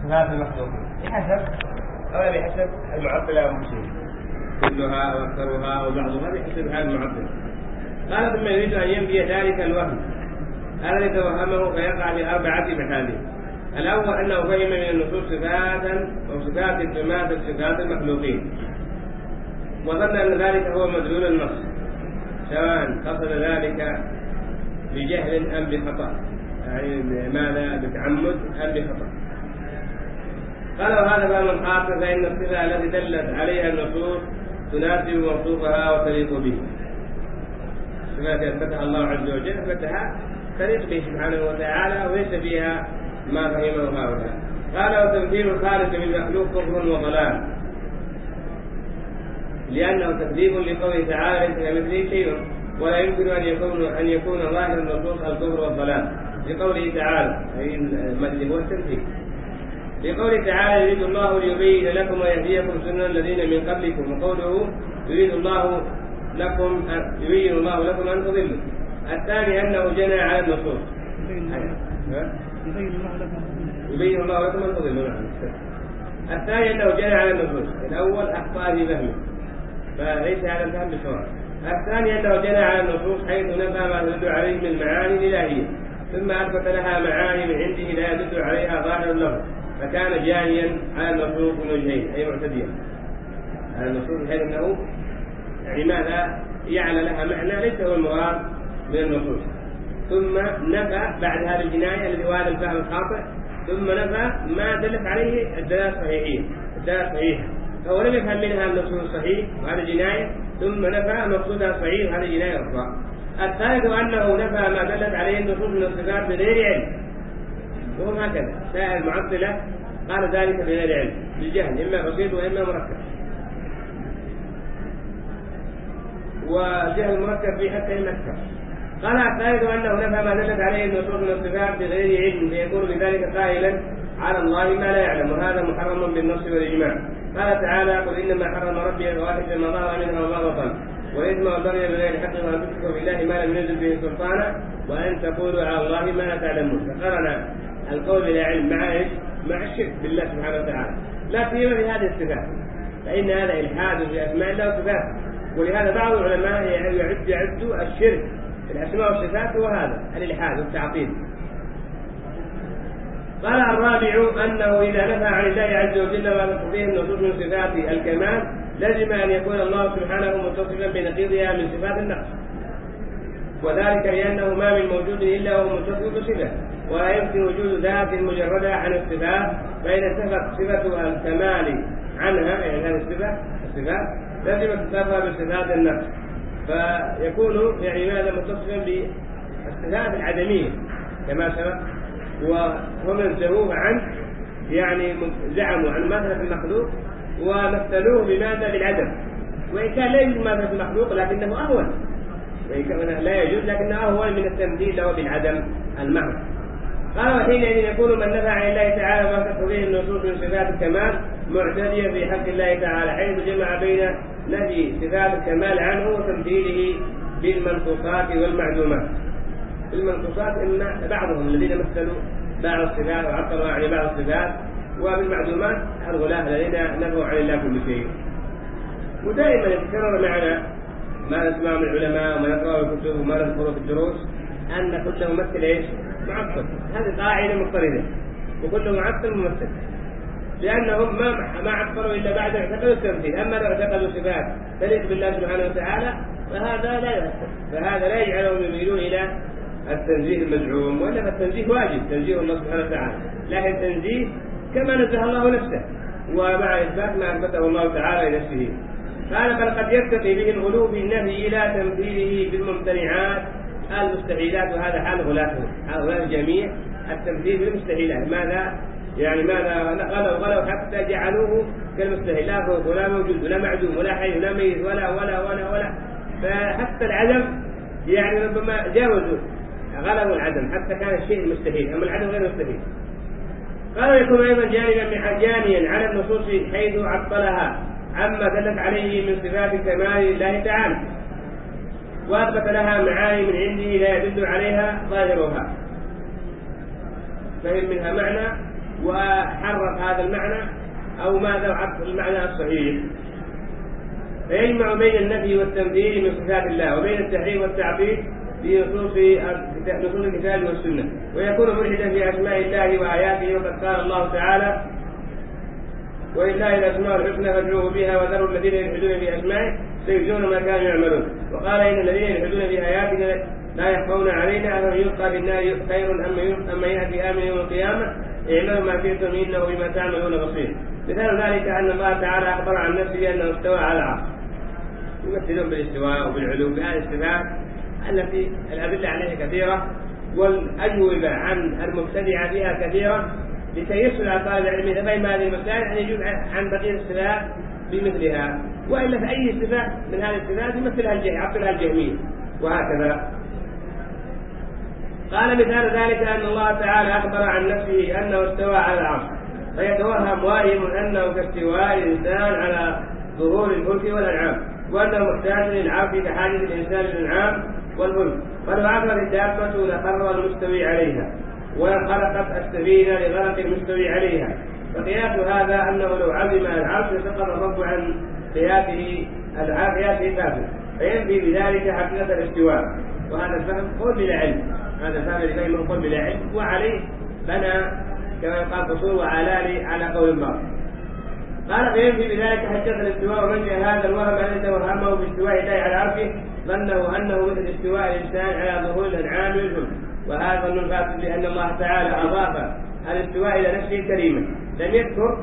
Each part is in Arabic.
صفات المخلوقين بحسب أو بحسب المعطلة والمشركين كلها أو أكثرها أو بعضها بحسب هذا المعطل. قال ثم يريد أن ينفي ذلك الوهم الذي توهمه فيقع في 4 محاذير. الأول أنه فهم من النصوص صفاتا أو صفات تماثل صفات المخلوقين وظن أن ذلك هو مدلول النص سواء قصد ذلك بجهل أم بخطأ، يعني ماذا بتعمد أم بخطأ. قال وهذا باب الخاطر فإن الصفة التي دلت عليها النصوص تناسب موصوفها وتليق به. الصفات أثبتها الله عز وجل أثبتها تليق به سبحانه وتعالى وليس فيها ما فهمه هؤلاء. قال وتمثيل الخالق بالمخلوق كفر وضلال لأنه تكذيب لقوله تعالى ليس كمثله شيء ولا يمكن أن يكون ظاهر النصوص الكفر والضلال لقوله تعالى أي المد هو التمثيل. لقوله تعالى يريد الله ليبين لكم ويهديكم سنن الذين من قبلكم وقوله يبين الله لكم أن تضلوا. الثاني أنه جنى على النصوص يبين الله لكم أن تضلوا. الثاني أنه جنى على النصوص. الأول أخطأ في فهمه فليس هذا الفهم بصواب. الثاني أنه جنى على النصوص حيث نفى ما تدل عليه من المعاني الإلهية ثم أثبت لها معاني من عنده لا يدل عليها ظاهر له فكان جانيا على النصوص من وجهين أي معتديا على النصوص بحيث أنه يعني ماذا يعلى لها معنى ليس هو المراد من النصوص ثم نفى بعد هذه الجناية الذي هو هذا الفهم الخاطئ ثم نفى ما دلت عليه الدلالة الصحيحة فهو لم يفهم منها النصوص الصحيح وهذا جناية ثم نفى مقصودها الصحيح وهذا جناية أخرى. الثالث أنه نفى ما دلت عليه النصوص من الصفات بغير علم وهم هكذا سائر المعطلة قال ذلك بغير علم بالجهل إما بسيط وإما مركب والجهل المركب فيه حتى يمكن. قال الثالث أنه نفى ما دلت عليه النصوص من الصفات بغير علم فيكون بذلك قائلا على الله ما لا يعلم وهذا محرم بالنص والإجماع. قال تعالى قل إنما حرم ربي الفواحش ما ظهر منها وما بطن والإثم والبغي بغير حق وأن تشركوا بالله ما لم ينزل به سلطانا وأن تقولوا على الله ما لا تعلمون. فقرن القول بلا علم مع الشرك بالله سبحانه وتعالى لا سيما في هذه الصفات فإن هذا إلحاد في أسماء الله وصفاته. ولهذا بعض العلماء يعد الشرك في الأسماء والصفات وهذا الإلحاد والتعطيل. قال الرابع أنه إذا نفى عن الله عز وجل ما تقتضيه النصوص من صفات الكمال لازم أن يكون الله سبحانه متصفا بنقيضها من صفات النقص وذلك لأنه ما من موجود إلا هو متصف بصفة ولا يمكن وجود ذات مجردة عن الصفات فإن انتفت صفة الكمال عنها يعني هذه الصفات لازم تتصف بصفات النقص فيكون يعني ماذا متصفا بالصفات العدمية كما سبق وهم انزهوه عنه يعني زعموا عن مثل المخلوق ومثلوه بماذا بالعدم وإن كان لا يجوز مثل المخلوق لكنه أهون وإن كان لا يجوز لكنه أهون من التمثيل له بالعدم المعنى. قال وحينئذ يكون من نفى عن الله تعالى ما تقتضيه النصوص من صفات الكمال معتديا في حق الله تعالى حيث جمع بين نفي صفات الكمال عنه وتمثيله بالمنقوصات والمعدومات. بالمنقوصات إن بعضهم الذين مثلوا بعض الصفات وعطلوا عن بعض الصفات وبالمعدومات الغلاة الذين نفوا عن الله كل شيء. ودائما يتكرر معنا ما نسمع من العلماء وما نقرأ في الكتب وما نذكره في الدروس أن كل ممثل إيش؟ معطل. هذه قاعدة مضطردة وكل معطل ممثل لأنهم ما عطلوا إلا بعد اعتقدوا التمثيل. أما لو اعتقدوا صفات تليق بالله سبحانه وتعالى فهذا لا يؤثر فهذا لا يجعلهم يميلون إلى التنزيه المزعوم ولا فالتنزيه واجب تنزيه الله سبحانه وتعالى لكن تنزيه كما نزه الله نفسه ومع إثبات ما أثبته الله تعالى لنفسه. قال بل قد يرتقي به الغلو بالنهي إلى تمثيله بالممتنعات المستحيلات وهذا حال غلاتهم هؤلاء الجميع التمثيل بالمستحيلات ماذا يعني ماذا غلوا حتى جعلوه كالمستحيل لا فوق ولا موجود ولا معدوم ولا حي ولا ميت ولا فحتى العدم يعني ربما جاوزوا غلبوا العدم حتى كان الشيء المستحيل أما العدم غير مستحيل. قالوا يكون أيضا جانيا على النصوص حيث عطلها عما دلت عليه من صفات كمال الله تعالى وأثبت لها معاني من عنده لا يدل عليها ظاهرها فهم منها معنى وحرف هذا المعنى أو ماذا عرف المعنى الصحيح. فيجمع بين النفي والتمثيل من صفات الله وبين التحريف والتعطيل في نصوص الكتاب والسنة، ويكون ملحدا في أسماء الله وآياته، وقد قال الله تعالى: ولله الأسماء الحسنى فادعوه بها وذروا الذين يلحدون في أسمائه سيجزون ما كانوا يعملون. وقال: إن الذين يلحدون في آياتنا لا يخفون علينا أفمن يلقى في النار خير أم يأتي آمن يوم القيامة اعملوا ما شئتم إنه بما تعملون بصير. مثال ذلك أن الله تعالى أخبر عن نفسه أنه استوى على العرش، يمثلون بالاستواء وبالعلو بهذه الصفات التي الأدلة عليها كثيرة والأجوبة عن المبتدعة فيها كثيرة، لكي يسهل على طالب العلم إذا فهم هذه المسائل أن يجيب عن بقية الصفات بمثلها، وإلا في أي صفة من هذه الصفات يعطلها الجهمية وهكذا. قال: مثال ذلك أن الله تعالى أخبر عن نفسه أنه استوى على العرش، فيتوهم واهم أنه كاستواء الإنسان على ظهور الفلك والأنعام، وأنه محتاج للعرش كحاجة الإنسان للأنعام والفلك، ولو عبرت الدابة لخر المستوي عليها وخلقت السفينة لغرق المستوي عليها. فقياس هذا أنه لو عزم العرش سقط الرب عن قياسه كافر، فينفي بذلك حقيقة الاستواء. وهذا الفهم قول بلا علم، هذا الفهم اللي فهمه قول بلا علم، وعليه بنى كما يقال قصور وعلالي على قول الله. قال: فينفي بذلك حقيقة الاستواء، ومن جاء هذا الوهم الذي توهمه باستواء الله على عرشه ظنه أنه مثل استواء الإنسان على ظهور الأنعام والفلك، وهذا ظن فاسد، لأن الله تعالى أضاف الاستواء إلى نفسه الكريمة، لم يذكر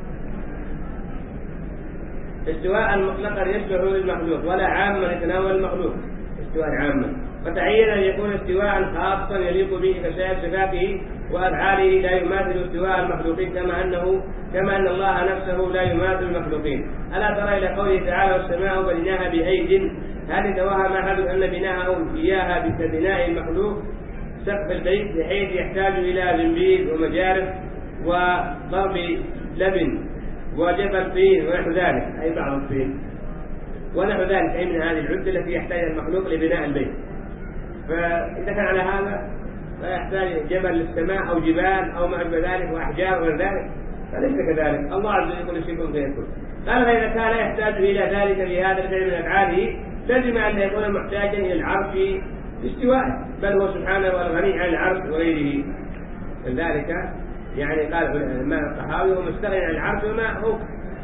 استواء مطلقا يشبه للمخلوق ولا عاما يتناول المخلوق استواء عاما، فتعين أن يكون استواء خاصا يليق به كسائر صفاته وأفعاله لا يماثل استواء المخلوقين، كما أن الله نفسه لا يماثل المخلوقين. ألا ترى إلى قوله تعالى: والسماء بنيناها بأيد، هل توهم أحد أن بناءه إياها كبناء المخلوق سقف البيت بحيث يحتاج إلى زنبيل ومجارف وضرب لبن وجبل طين ونحو ذلك، أي بعض الطين ونحو ذلك، أي من هذه العدة التي يحتاجها المخلوق لبناء البيت. فإذا كان على هذا فيحتاج جبل للسماء أو جبال أو ما أشبه ذلك وأحجار وغير ذلك، فليس كذلك. الله عز وجل يقول شيء فيكون. قال: فإذا كان يحتاج إلى ذلك بهذا الفعل من أفعاله لازم أن يكون محتاجا إلى العرش باستواء، بل هو سبحانه الغني عن العرش وغيره. لذلك يعني قال ما الطحاوي هو مستغني عن العرش وما هو،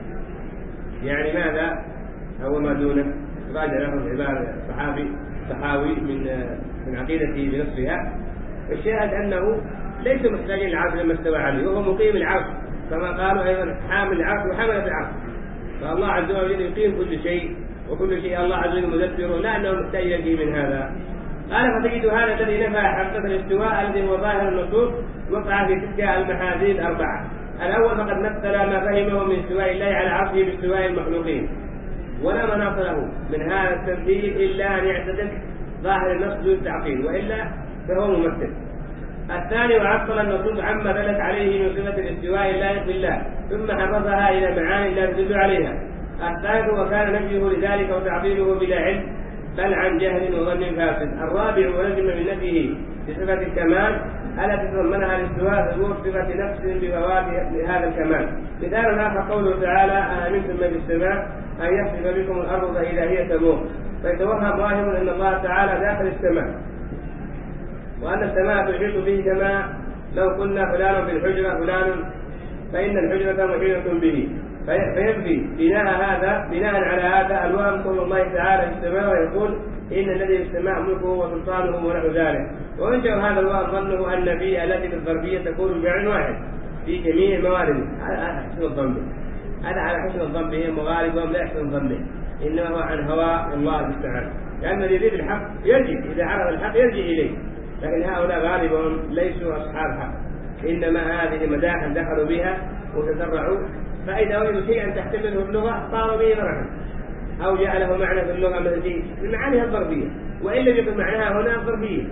يعني ماذا هو ما دونه. راجع له عبارة الطحاوي من عقيدته بنصفها، الشاهد أنه ليس محتاجا للعرش لما استوى عليه، وهو مقيم العرش كما قالوا أيضا حامل العرش وحملة العرش. فالله عز وجل يقيم كل شيء، وكل شيء الله عز وجل مدبره، لا أنه محتاج إليه من هذا. قال: فتجد هذا الذي نفى حقيقة الاستواء الذي هو ظاهر النصوص وقع في تلك المحاذير الأربعة. الأول فقد مثل ما فهمه من استواء الله على عرشه باستواء المخلوقين، ولا مناص له من هذا التمثيل إلا أن يعتقد ظاهر النص دون التعقيد، وإلا فهو ممثل. الثاني وعطل النصوص عما دلت عليه من صفة الاستواء اللائق بالله ثم حرفها إلى معاني لا تدل عليها. الثالث وكان نفيه لذلك وتعطيله بلا علم بل عن جهل وظن فاسد. الرابع ولزم من نفيه بصفة الكمال التي تضمنها الاستواء ظهور صفة نفس بفوات هذا الكمال. مثال آخر قوله تعالى: أأمنتم من في السماء أن يخسف بكم الأرض فإذا هي تمور، فيتوهم ظاهر أن الله تعالى داخل السماء وأن السماء تحيط به، كما لو قلنا فلان في الحجرة فلان فإن الحجرة محيطة به، فينفي بناء على هذا الوهم قول الله تعالى في السماء ويقول: إن الذي في السماء ملكه وسلطانه ونحو ذلك. وينشأ هذا الوهم ظنه أن في التي في الظرفية تكون بمعنى واحد في جميع الموارد. على حسن الظن، هذا على حسن الظن بهم وغالب وهم لا يحسن الظن به، إنما هو عن هواء الله المستعان، لأن الذي يريد الحق يرجع، إذا عرف الحق يرجع إليه. لكن هؤلاء غالبهم ليسوا أصحاب حق، إنما هذه مداحا دخلوا بها وتسرعوا، فإذا وجدوا شيئا تحتمله اللغة صاروا به فرحا، أو جاء له معنى في اللغة مثل بمعانيها الظرفية، وإن لم يكن معناها هنا الظرفية.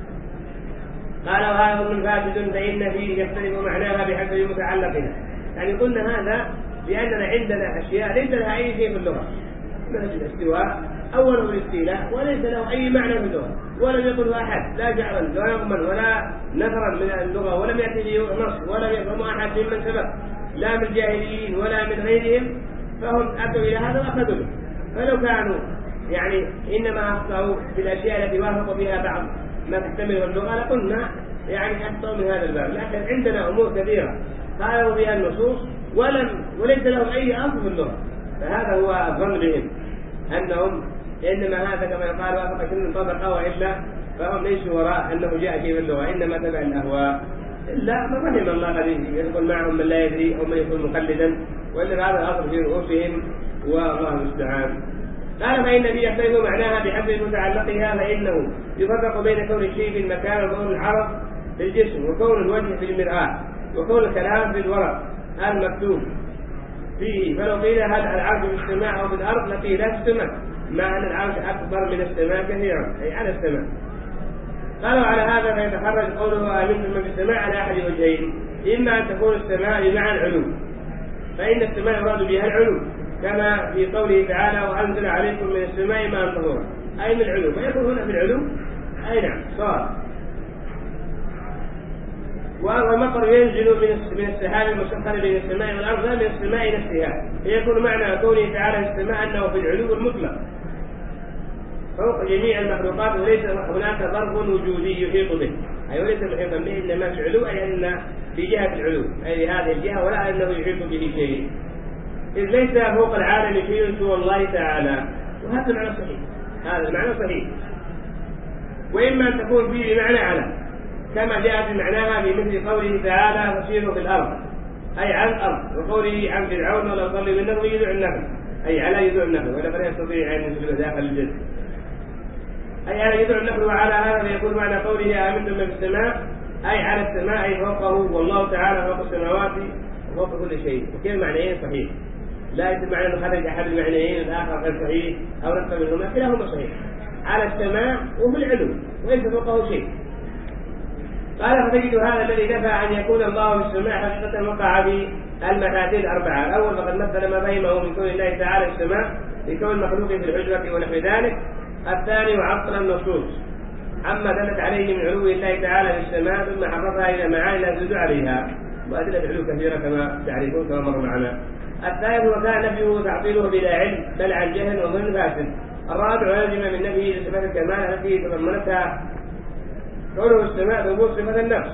قال: وهذا من فاسد فإن فيه يختلف معناها بحسب متعلقها. يعني قلنا هذا لأننا عندنا أشياء ليس لها أي شيء في اللغة، مثل الاستواء أوله الاستيلاء وليس له أي معنى في اللغة، ولم يقله أحد لا جعلا ولا يضمن ولا نثرا من اللغة، ولم يأتي به نص ولم يفهم أحد ممن سبق لا من الجاهليين ولا من غيرهم، فهم أتوا إلى هذا وأخذوا به. فلو كانوا يعني إنما أخطأوا في الأشياء التي وافقوا بها بعض ما تحتمله اللغة لقلنا يعني أخطأوا من هذا الباب، لكن عندنا أمور كثيرة قالوا بها النصوص وليس لهم أي أصل في اللغة، فهذا هو الظن بهم أنهم إنما هذا كما يقال وافق كل طبقة، وإلا فهم ليسوا وراء أنه جاء شيء في اللغة، إنما تبع الأهواء. إلا من رحم الله قد يدخل معهم من لا يدري أو من يكون مقلدا، وإلا هذا الأصل في رؤوسهم والله المستعان. قال فإن الذي يختلف معناها بحسب متعلقها، فإنه يفرق بين كون الشيء في المكان وكون العرض في الجسم، وكون الوجه في المرآة، وكون الكلام في الورق المكتوب فيه. فلو قيل هل العرش في السماء أو في الأرض لقيل لا في السماء، مع أن العرش أكبر من السماء كثيرا أي على السماء. قالوا على هذا فيتخرج قوله آمنتم من في السماء على أحد وجهين، إما أن تكون السماء بمعنى العلو، فإن السماء يراد بها العلو كما في قوله تعالى وأنزل عليكم من السماء ماء طهورا، أي من العلو، فيكون هنا في العلو أي نعم صار. والمطر ينزل من السحاب المسخر بين السماء والأرض لا من السماء نفسها، فيكون معنى قوله تعالى في السماء أنه في العلو المطلق فوق جميع المخلوقات، وليس هناك ظرف وجودي يحيط به، أي وليس محيطا به إنما في العلو، أي أن في جهة العلو أي هذه الجهة، ولا أنه يحيط به شيء، إذ ليس فوق العالم شيء سوى الله تعالى. وهذا المعنى صحيح، هذا المعنى صحيح. وإما أن تكون فيه بمعنى على كما جاء في معناها بمثل قوله تعالى فسيروا في الأرض أي عن الأرض، وقوله عن فرعون ولو ضل من نفسه يدعو النفس أي على يدعو النفس ولا يستطيع أن يسلم داخل الجسم أي على يدعو النفس. وعلى هذا فيكون معنى قوله آمنتم من في السماء أي على السماء أي فوقه، والله تعالى فوق السماوات وفوق كل شيء. وكل معنيين صحيح، لا يتم معنى نخرج أحد المعنيين الآخر غير صحيح أو نقص منهما، كلاهما صحيح، على السماء وفي العلو وليس فوقه شيء. قال فتجد هذا الذي دفع أن يكون الله في السماء حقيقة وقع في المفاتيح الأربعة. الأول فقد مثل ما فهمه من كون الله تعالى في السماء لكون مخلوق في الحجرة ونحو ذلك. الثاني وعطل النصوص عما دلت عليه من علو الله تعالى في السماء، ثم حرفها إلى معاني لا تدل عليها، وأدلة العلو كثيرة كما تعرفون كما مر معنا. الثالث وكان نفيه وتعطيله بلا علم بل عن جهل وظن فاسد. الرابع لازم من نفيه لصفات الكمال التي تضمنتها كونه السماء ثبوت صفة النفس،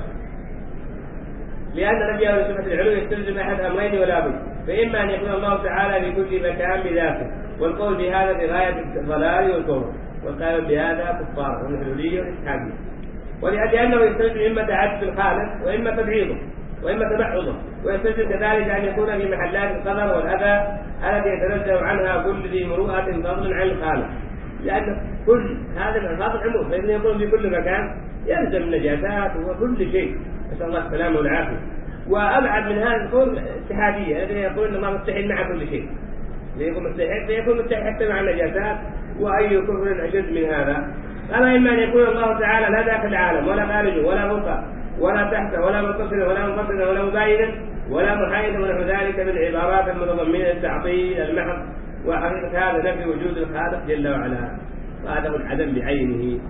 لأن نفيه لصفة العلو يستلزم أحد أمرين ولا بد، فإما أن يكون الله تعالى في كل مكان بذاته، والقول بهذا في غاية الضلال والكفر، والقائل بهذا كفار والحلولية والإتحادية، ولأنه يستلزم إما تعدد الخالق وإما تبعيضه وإما تبعضه، ويستلزم كذلك أن يكون في محلات القدر والأذى التي يتنزه عنها كل ذي مروءة فضلا عن الخالق، لأن كل هذا الألفاظ العموم، فإذا يكون في كل مكان يلزم النجاسات وكل شيء، نسأل الله السلامة والعافية. وأبعد من هذا القول الاتحادية الذين يقولون الله مستحيل مع كل شيء، فيكون مستحيل حتى مع النجاسات، وأي كفر أشد من هذا. أما إما أن يكون الله تعالى لا داخل العالم ولا خارجه ولا فوقه ولا تحته ولا متصلا ولا منفصلا ولا مباينا ولا محايدا ونحو ذلك من العبارات المتضمنة للتعطيل المحض، وحقيقة هذا نفي وجود الخالق جل وعلا، وهذا هو العدم بعينه.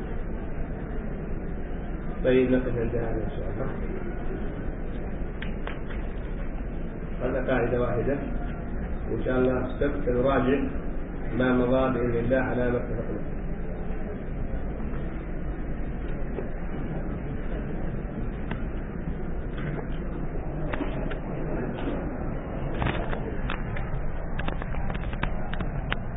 طيب نقف عند هذا إن شاء الله. هذا قاعدة واحدة، وإن شاء الله السبت نراجع ما مضى بإذن الله على ما اتفقنا.